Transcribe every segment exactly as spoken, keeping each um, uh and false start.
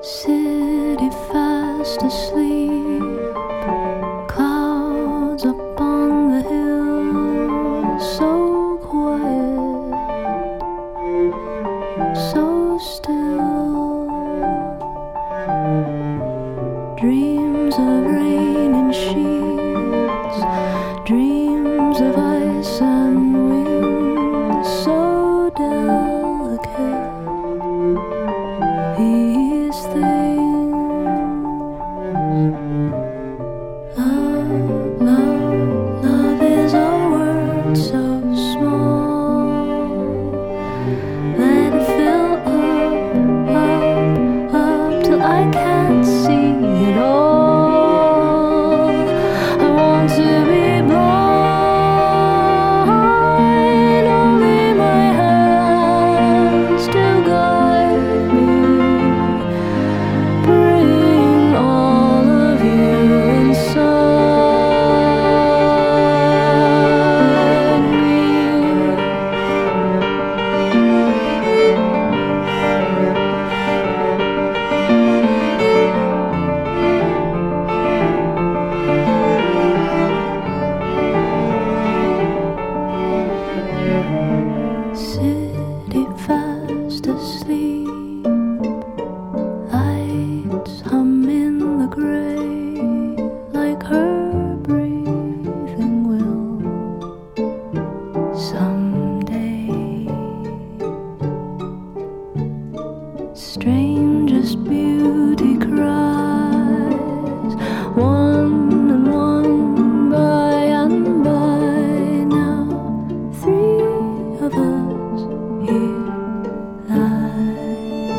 City fast asleep, clouds upon the hill, so quiet, so still. Dreams of rain and sheets, dreams of ice and wind, so delicate. These things, love, love, love is a word so small. Let it fill up, up, up till I can't see it all. I want to be blind, only my hands to guide me. Bring all of you inside me. City fast asleep, lights hum in the gray, like her breathing will someday. Strangest beauty cries, one and one by and by. Now three of us here lie.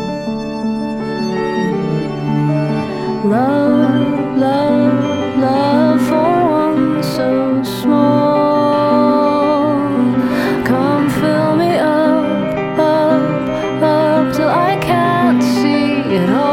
Love, love, love for one so small. Come fill me up, up, up till I can't see it all.